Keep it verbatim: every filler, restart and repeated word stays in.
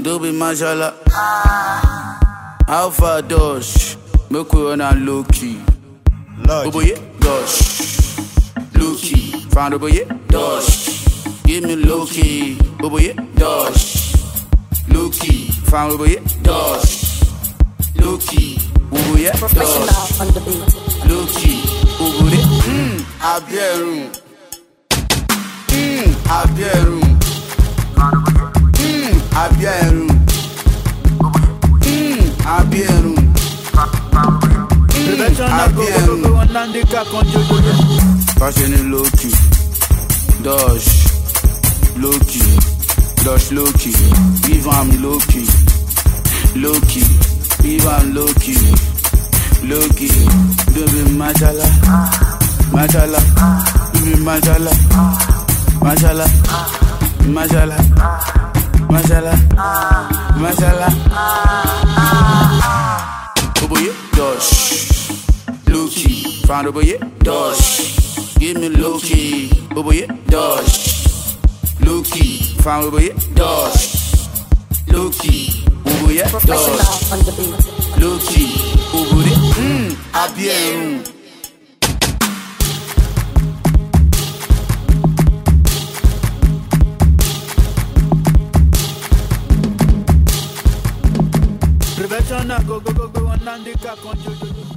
Do be mashallah. Alpha Dosh. Make we run and low key. Bobo yeah, Dosh. Low key. Found Bobo yeah, Dosh. Give me low key. Bobo yeah, Dosh. Low key. Found Bobo yeah, Dosh. Low key. Bobo yeah, Professional Dosh. on the beat. Low key. Bobo yeah. Mmm. Abierum. Mmm. Abierum. Mmm. Abierum. Mmm. Abierum. Passing in low key, Dosh, low key, Dosh low key, give am low key, low key, give am low key, low key. Do be mashallah, mashallah, do be mashallah, mashallah, mashallah, mashallah, mashallah. Bobo yeah, Dosh, low key, found Bobo yeah, Dosh. Give me low key, Bobo yeah, Dosh. Low key, found Bobo yeah, Dosh. Low key, Bobo yeah, Professional Dosh. on the beat. Low key, Bobo yeah, mmm, Abierum. Prevention, go go go go, and then they can't control.